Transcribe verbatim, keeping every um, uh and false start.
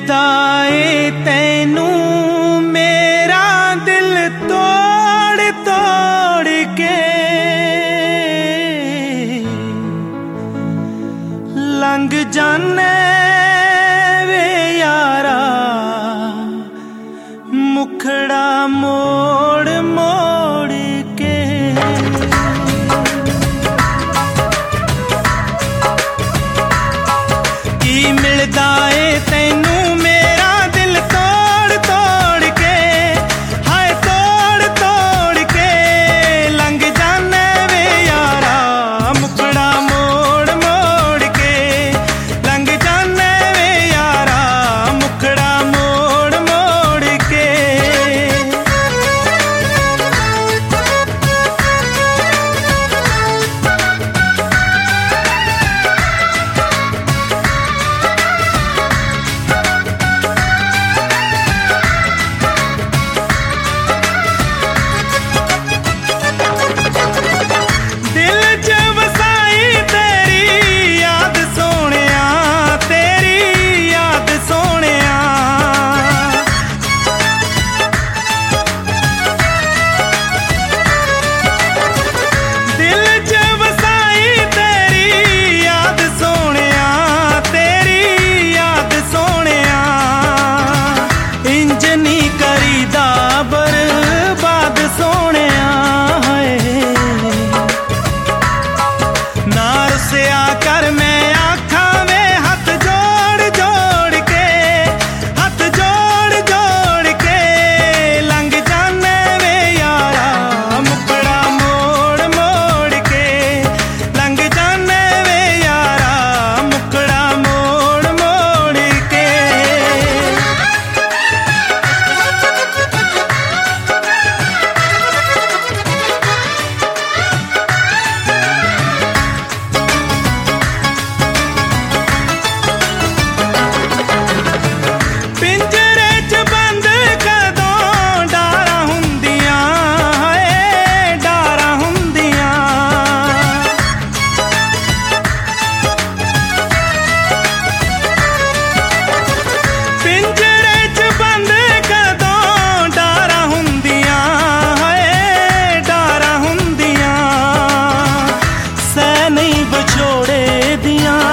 मिलदा ए तैनू मेरा दिल तोड़ तोड़ के, लंघ जाने वे यारा मुखड़ा मोड़ मोड़ के। की मिलदा ए तैनू मेरा दिल तोड़ तोड़ के, हाय तोड़ तोड़ के, लंघ जाने वे यारा मुखड़ा मोड़ मोड़ के, लंघ जाने वे यारा मुखड़ा मोड़ मोड़ के। कर मैं आखा वे हाथ जोड़ जोड़ के, हाथ जोड़ जोड़ के, लंघ जाने वे यारा मुखड़ा मोड़ मोड़ के, लंघ जाने वे यारा मुखड़ा मोड़ मोड़ के। छोड़े दिया